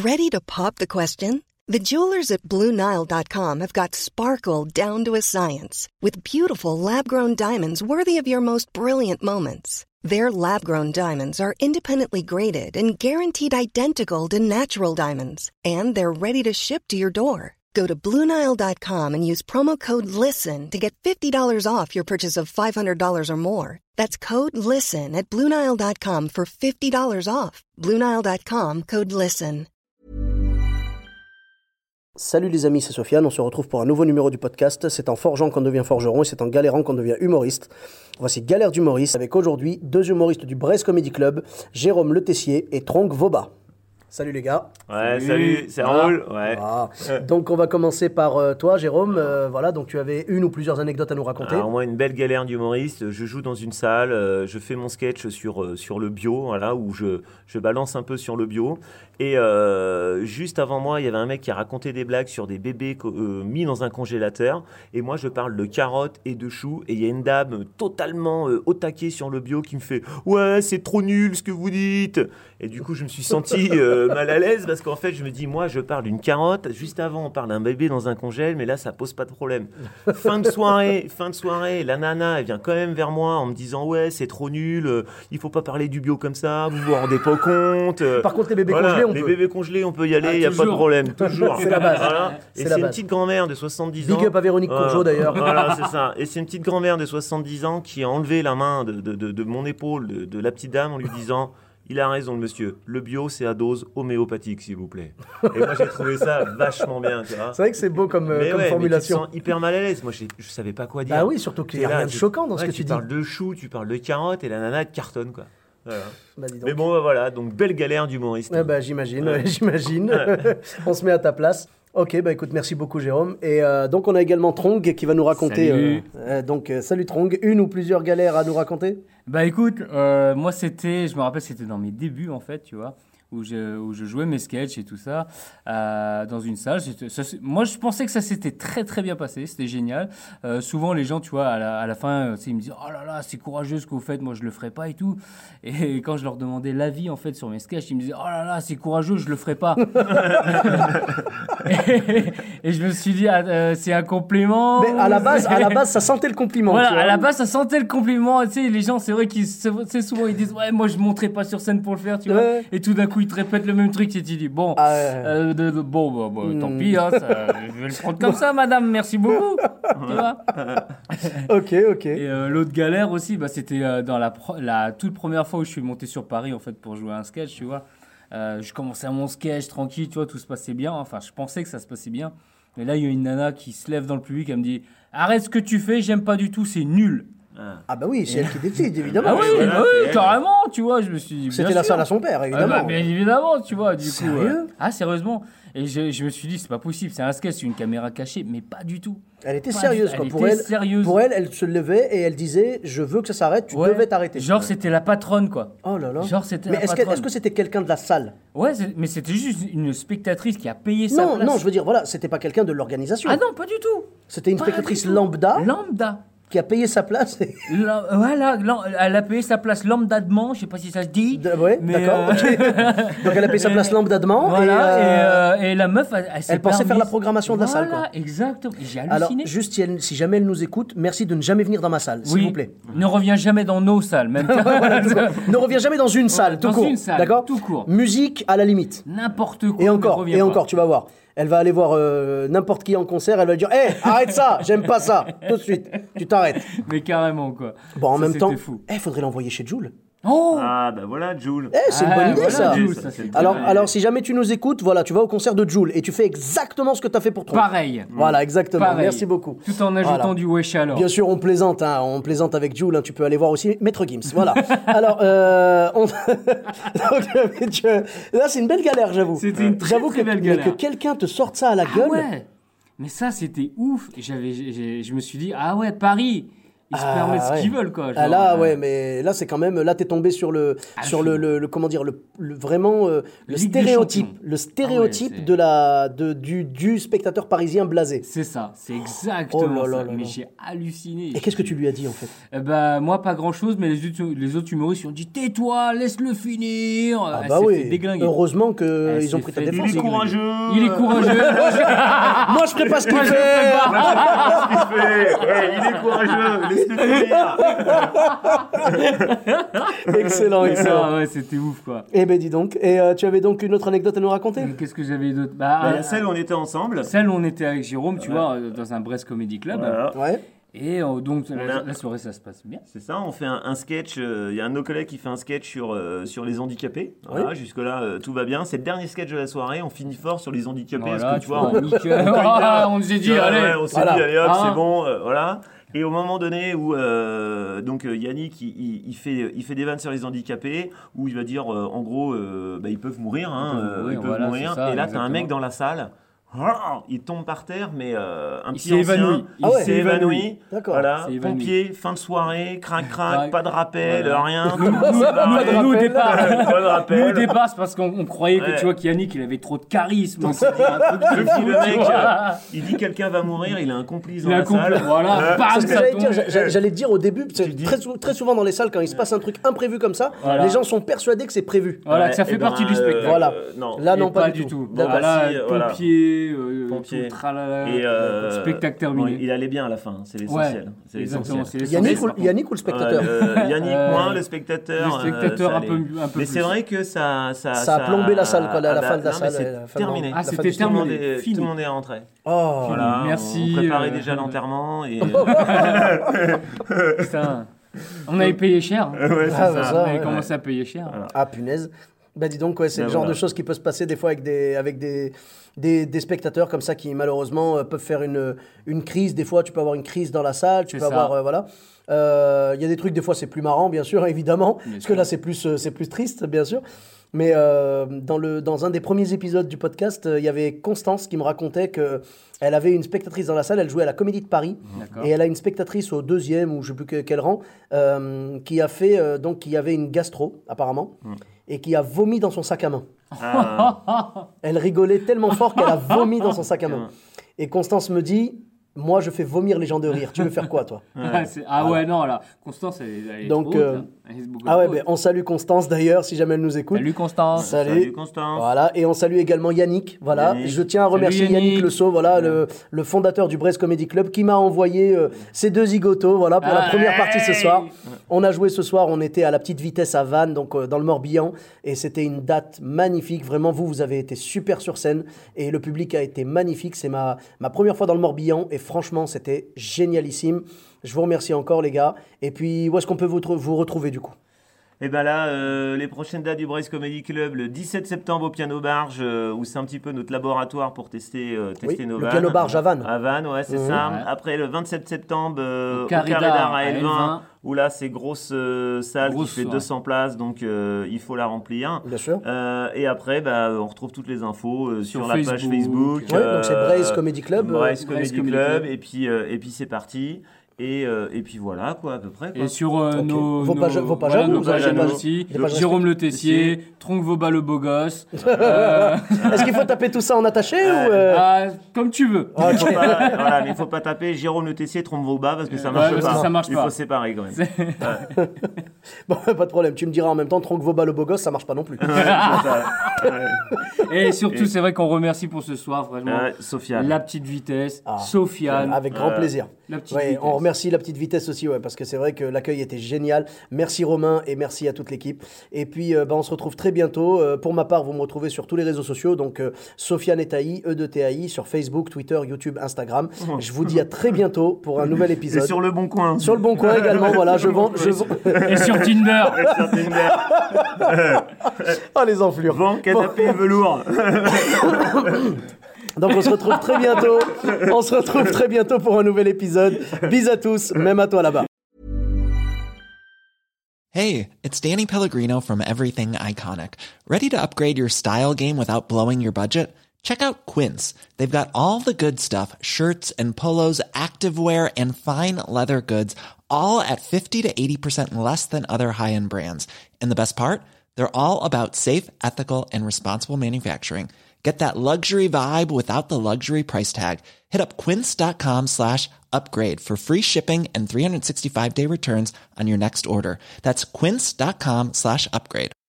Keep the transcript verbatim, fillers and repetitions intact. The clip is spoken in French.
Ready to pop the question? The jewelers at Blue Nile dot com have got sparkle down to a science with beautiful lab-grown diamonds worthy of your most brilliant moments. Their lab-grown diamonds are independently graded and guaranteed identical to natural diamonds, and they're ready to ship to your door. Go to Blue Nile dot com and use promo code LISTEN to get fifty dollars off your purchase of five hundred dollars or more. That's code LISTEN at Blue Nile dot com for fifty dollars off. Blue Nile dot com, code LISTEN. Salut les amis, c'est Sofiane, on se retrouve pour un nouveau numéro du podcast. C'est en forgeant qu'on devient forgeron et c'est en galérant qu'on devient humoriste. Voici Galère d'humoriste avec aujourd'hui deux humoristes du Brest Comedy Club, Jérôme Le Tessier et Tronc Vauba. Salut les gars. Ouais, salut, salut c'est Raoul. Ouais. Ah. Donc on va commencer par euh, toi Jérôme. Euh, voilà, donc tu avais une ou plusieurs anecdotes à nous raconter. Alors moi, une belle galère d'humoriste. Je joue dans une salle, euh, je fais mon sketch sur, euh, sur le bio, voilà, où je, je balance un peu sur le bio. Et euh, juste avant moi, il y avait un mec qui a raconté des blagues sur des bébés euh, mis dans un congélateur. Et moi, je parle de carottes et de choux. Et il y a une dame totalement euh, au taquet sur le bio qui me fait « Ouais, c'est trop nul ce que vous dites !» Et du coup, je me suis senti euh, mal à l'aise parce qu'en fait, je me dis « Moi, je parle d'une carotte. Juste avant, on parle d'un bébé dans un congèle. Mais là, ça pose pas de problème. » Fin de soirée, fin de soirée, la nana, elle vient quand même vers moi en me disant « Ouais, c'est trop nul. Euh, il faut pas parler du bio comme ça. Vous vous rendez pas compte. Euh, » Par contre, les bébés voilà, congelés, on les peut. bébés congelés, on peut y aller, il ah, n'y a pas de problème, toujours. C'est la base. Voilà. C'est Et la c'est une base. petite grand-mère de soixante-dix ans. Big up à Véronique Courgeot d'ailleurs. Voilà, c'est ça. Et c'est une petite grand-mère de soixante-dix ans qui a enlevé la main de, de, de, de mon épaule de, de la petite dame en lui disant « Il a raison, le monsieur. Le bio, c'est à dose homéopathique, s'il vous plaît. » Et moi, j'ai trouvé ça vachement bien, tu vois. C'est vrai que c'est beau comme, mais comme ouais, formulation. Mais tu te sens hyper mal à l'aise. Moi, je ne savais pas quoi dire. Ah oui, surtout qu'il n'y a là, rien de tu, choquant dans ouais, ce que tu tu dis. Tu parles de choux, tu parles de carottes et la nana te cartonne, quoi. Voilà. Bah, dis donc. Mais bon, bah, voilà, donc belle galère d'humoriste. Eh bah, j'imagine, Ouais. ouais, j'imagine. On se met à ta place. Ok, bah écoute, merci beaucoup Jérôme. Et euh, donc on a également Trong qui va nous raconter. Salut. Euh, euh, donc euh, salut Trong, une ou plusieurs galères à nous raconter? Bah écoute, euh, moi c'était, je me rappelle, c'était dans mes débuts en fait, tu vois, où je, où je jouais mes sketchs et tout ça, euh, dans une salle. C'était- ça, c'est- moi je pensais que ça s'était très très bien passé, c'était génial. Euh, souvent les gens, tu vois, à la, à la fin, euh, tu sais, ils me disent « Oh là là, c'est courageux ce que vous faites, moi je le ferai pas et tout. » Et quand je leur demandais l'avis en fait sur mes sketchs, ils me disaient « Oh là là, c'est courageux, je le ferai pas. » et, et je me suis dit ah, euh, c'est un compliment. Mais à la base, à la base, ça sentait le compliment. Voilà, tu vois. à la base, ça sentait le compliment. Tu sais, les gens, c'est vrai qu'ils, c'est c'est souvent, ils disent, ouais, moi, je monterai pas sur scène pour le faire, tu vois. Ouais. Et tout d'un coup, ils te répètent le même truc et tu dis, bon, Ah ouais. euh, de- de- bon, bah, bah, tant Hmm. pis, hein, ça, je vais le prendre comme ça, madame, merci beaucoup. Tu vois. Ok, ok. Et euh, l'autre galère aussi, bah, c'était euh, dans la, pro- la toute première fois où je suis monté sur Paris, en fait, pour jouer un sketch, tu vois. Euh, je commençais à mon sketch tranquille, tu vois, tout se passait bien. Enfin, je pensais que ça se passait bien. Mais là, il y a une nana qui se lève dans le public, elle me dit, arrête ce que tu fais, j'aime pas du tout, c'est nul. Ah bah oui, c'est elle qui décide, évidemment. Ah oui, voilà, bah c'est oui, elle. carrément, tu vois, je me suis dit. bien C'était la sûr. salle à son père, Ah évidemment. bah, bien évidemment, tu vois, du coup. Sérieux euh, Ah, sérieusement. Et je, je me suis dit, c'est pas possible, c'est un sketch, c'est une caméra cachée, mais pas du tout. Elle était Pas sérieuse, du- quoi. elle Pour était elle, sérieuse. pour elle, elle se levait et elle disait « Je veux que ça s'arrête, tu Ouais. devais t'arrêter. » Genre, c'était la patronne, quoi. Oh là là. Genre, c'était Mais la est-ce que, patronne. est-ce que c'était quelqu'un de la salle? Ouais, c'est- mais c'était juste une spectatrice qui a payé sa Non, place. non, je veux dire, voilà, c'était pas quelqu'un de l'organisation. Ah non, pas du tout. C'était une Pas spectatrice du tout. lambda Lambda. qui a payé sa place. et- La- voilà, lan- elle a payé sa place lambdadement, je sais pas si ça se dit. De- ouais, mais, d'accord. euh, ok. Donc elle a payé sa place lambdadement. Voilà, et, et, euh, euh, et la meuf, elle, elle s'est elle pensait faire la permise- programmation de la salle, Voilà, quoi. exactement. Et J'ai Alors, halluciné. juste si, elle- si jamais elle nous écoute, merci de ne jamais venir dans ma salle, s'il Oui, vous plaît. ne reviens jamais dans nos salles, même. Voilà, tout court. Ne reviens jamais dans une salle, tout dans court. une salle, D'accord. tout court. Musique à la limite. N'importe quoi. Et ne encore, reviens et pas. encore, tu vas voir. Elle va aller voir euh, n'importe qui en concert, elle va lui dire Hé, arrête ça, j'aime pas ça, tout de suite, tu t'arrêtes. Mais carrément, quoi. Bon, en Ça, même temps, c'était fou. il faudrait l'envoyer chez Joule. Oh Ah, bah voilà, Jules. Eh, c'est une Ah, bonne idée, voilà, ça. Jules, Ça, ça, c'est c'est très Alors, bien. alors, si jamais tu nous écoutes, voilà, tu vas au concert de Joule et tu fais exactement ce que tu as fait pour toi. Pareil. Voilà, exactement. Pareil. Merci beaucoup. Tout en ajoutant Voilà. du wesh alors. Bien sûr, on plaisante, hein, on plaisante avec Joule. Hein, tu peux aller voir aussi Maître Gims. Voilà. Alors, euh, on... Donc, mais tu- là, c'est une belle galère, j'avoue. C'était une très, J'avoue très que, belle mais galère. que quelqu'un te sorte ça à la Ah gueule. ouais. Mais ça, c'était ouf. Et J'avais, j'ai- je me suis dit, ah ouais, Paris. ils se Ah, permettent ce ouais. qu'ils veulent, quoi. Ah, genre, là, euh, ouais, mais là, c'est quand même. Là, t'es tombé sur le, Ah, sur je le, suis- le, le- comment dire, le, le- vraiment euh, le Ligue des stéréotype, champions. le stéréotype Ah ouais, c'est- de la, de, du, du spectateur parisien blasé. C'est ça, c'est exactement Oh là là ça. là mais là. j'ai halluciné. Et qu'est-ce que tu lui as dit en fait? Eh ben, moi, pas grand-chose, mais les, autres- les autres humoristes ils ont dit tais-toi, laisse-le finir. Ah Elle bah s'est oui. fait déglinguer. Heureusement qu'ils Elle ont s'est pris ta fait défense. Il est courageux. Il est courageux. Moi, je ferai pas ce qu'il Moi, je le fait. ferai pas. Qu'est-ce qu'il fait Ouais, il est courageux. Laisse-le finir. Excellent, excellent. Ah ouais, c'était ouf, quoi. Eh ben dis donc. Et euh, tu avais donc une autre anecdote à nous raconter? Qu'est-ce que j'avais d'autre bah, Bah, euh, la celle où on était ensemble. Celle où on était avec Jérôme, tu vois, euh, dans un Brest Comedy Club. Voilà. Ouais. Et euh, donc, la, a- la soirée, ça se passe bien. C'est ça, on fait un, un sketch. euh, Il y a un de nos collègues qui fait un sketch sur, euh, sur les handicapés. Voilà, Oui. jusque-là, euh, tout va bien. C'est le dernier sketch de la soirée. On finit fort sur les handicapés. Voilà, parce que tu vois, on, nickel. on- Ah, on s'est dit, Ouais, allez. ouais, on s'est Voilà. dit, allez hop, Ah. c'est bon, euh, voilà. Et au moment donné où euh, donc euh, Yannick il, il- il fait il fait des vannes sur les handicapés où il va dire euh, en gros euh, bah, ils peuvent mourir, hein, Ils peuvent euh, mourir, ils peuvent voilà, mourir. c'est ça, Et là t'as un exactement. mec dans la salle, ah, il tombe par terre mais euh, un Il petit s'est ancien, évanoui. il Ah ouais. s'est évanoui. D'accord. Voilà, s'est évanoui. pompier, fin de soirée, crac crac, Crac. pas de rappel, Voilà. rien. tout Nous, le monde s'est barré. nous, nous, au rappel. départ, Pas de nous, au rappel. départ, c'est parce qu'on on croyait que, Ouais. tu vois, qu'Yannick, il avait trop de charisme. On s'est dit un truc de Et puis fou, le tu mec, vois. euh, il dit quelqu'un va mourir, il a un complice Il dans a la compris. salle. Voilà, bam, C'est ce que ça j'allais tombe. dire, j'a- j'allais te dire au début, c'est dis- très, sou- très souvent dans les salles, quand il se passe un truc imprévu comme ça, Voilà. les gens sont persuadés que c'est prévu. Voilà, que ça Ouais, fait eh ben, partie du euh, spectacle. Voilà. non. Là, Et non, pas, du tout. Bon, Voilà, bah, si, voilà. pompier, euh, Pompier. tout tralala, Et euh, spectacle bon, terminé. il allait bien à la fin, c'est l'essentiel. Ouais, c'est exactement, l'essentiel. c'est Yannick, l'essentiel. ou, Yannick ou le spectateur? Ouais, le- Yannick Euh, moins, le spectateur. le spectateur euh, ça un peu- allait. un peu Mais plus. c'est vrai que ça, ça, Ça a plombé la salle, quoi, à la ah, fin de la non, mais salle, c'est à la fin de- terminé. Ah, la c'était fin du Tout le monde terminé, est- fini. Tout le monde est rentré. Oh, Voilà, Merci, On préparait euh, déjà l'enterrement et. Putain, on avait payé cher. hein. Ouais, c'est Ah, bah, ça. ça, On avait ouais. commencé à payer cher. Voilà. Ah, punaise. Bah dis donc, ouais, c'est Ben le genre voilà. de choses qui peut se passer des fois avec des, avec des, des, des spectateurs comme ça qui malheureusement euh, peuvent faire une, une crise. Des fois, tu peux avoir une crise dans la salle, tu C'est peux ça. avoir... euh, voilà. Euh, Il y a des trucs, des fois, c'est plus marrant, bien sûr, évidemment. Bien parce sûr. que là, c'est plus, euh, c'est plus triste, bien sûr. Mais euh, dans, le, dans un des premiers épisodes du podcast, euh, il y avait Constance qui me racontait qu'elle avait une spectatrice dans la salle, elle jouait à la Comédie de Paris. D'accord. Et elle a une spectatrice au deuxième, ou je ne sais plus que- quel rang, euh, qui a fait, euh, donc, qui avait une gastro, apparemment, et qui a vomi dans son sac à main. Ah, Elle rigolait tellement fort qu'elle a vomi dans son sac à main. Et Constance me dit, moi, je fais vomir les gens de rire. Tu veux faire quoi, toi? Ah, c'est- ah ouais, non, là, Constance, elle, est- elle est Donc, trop haute, euh, hein. Elle est beaucoup Ah ouais, trop ben, haute. on salue Constance d'ailleurs, si jamais elle nous écoute. Salut Constance. Salut. Salut Constance. Voilà, et on salue également Yannick. Voilà, Yannick. je tiens à Salut remercier Yannick, Yannick. Le Sceau, voilà, le, le fondateur du Brest Comedy Club, qui m'a envoyé euh, ces deux zigotos, voilà, pour la Ah, première partie ce hey. soir. On a joué ce soir, on était à la petite vitesse à Vannes, donc euh, dans le Morbihan, et c'était une date magnifique. Vraiment, vous, vous avez été super sur scène, et le public a été magnifique. C'est ma, ma première fois dans le Morbihan, et franchement, c'était génialissime. Je vous remercie encore, les gars. Et puis, où est-ce qu'on peut vous, tr- vous retrouver, du coup? Et ben là, euh, les prochaines dates du Brest Comedy Club, le dix-sept septembre au Piano Barge, euh, où c'est un petit peu notre laboratoire pour tester, euh, tester Oui, nos le vannes. Piano Barge à Vannes. À Vannes, ouais, c'est Mhm. ça. Ouais. Après, le vingt-sept septembre, euh, Au au Carré Carré d'Art d'Art à à L L vingt, vingt. où là, c'est grosse euh, salle Grosse qui fait soirée. deux cents places, donc euh, il faut la remplir. Bien sûr. Euh, et après, bah, on retrouve toutes les infos euh, sur, Sur la page Facebook. Facebook. Ouais, donc c'est Brest Comedy Club. euh, Brest Brest Comedy Comedy Club, Club. et puis, euh, et puis c'est parti. Et, euh, et puis voilà, quoi, à peu près. Quoi. Et sur euh, Ok. nos, Vos nos- pages- vos pages à voilà, vous, nos vos pages pages à à nous nous. aussi. Des pages Jérôme Le Tessier, Tronc vos bas le beau gosse. Euh, Est-ce qu'il faut taper tout ça en attaché ou... euh, ah, comme tu veux. ok. Faut pas- voilà, mais il faut pas taper Jérôme Le Tessier, trompe vos bas parce que ça Ouais, marche parce pas. que ça marche il pas. faut séparer quand même. Bon, pas de problème. Tu me diras en même temps, tronc vos bas le beau gosse, ça marche pas non plus. Et surtout, c'est vrai qu'on remercie pour ce soir, vraiment. Ouais, Sofiane. La petite vitesse, Ah, Sofiane. Avec grand Euh, plaisir. La petite Ouais, vitesse. on remercie la petite vitesse aussi, ouais, parce que c'est vrai que l'accueil était génial. Merci Romain et merci à toute l'équipe. Et puis, euh, bah, on se retrouve très bientôt. Euh, pour ma part, vous me retrouvez sur tous les réseaux sociaux, donc euh, Sofiane et Taï, E de T A I, sur Facebook, Twitter, YouTube, Instagram. Je vous dis à très bientôt pour un nouvel Et épisode. sur le bon coin. Sur le Bon Coin également, voilà, je vends... Je vends... Et sur Tinder. Sur Tinder. Oh, les enflures. Vent, canapé, velours. Donc on se retrouve très bientôt. On se retrouve très bientôt pour un nouvel épisode. Bis à tous, même à toi là-bas. Hey, it's Danny Pellegrino from Everything Iconic. Ready to upgrade your style game without blowing your budget? Check out Quince. They've got all the good stuff, shirts and polos, activewear, and fine leather goods, all at fifty to eighty percent less than other high-end brands. And the best part? They're all about safe, ethical, and responsible manufacturing. Get that luxury vibe without the luxury price tag. Hit up quince.com slash upgrade for free shipping and three sixty-five day returns on your next order. That's quince.com slash upgrade.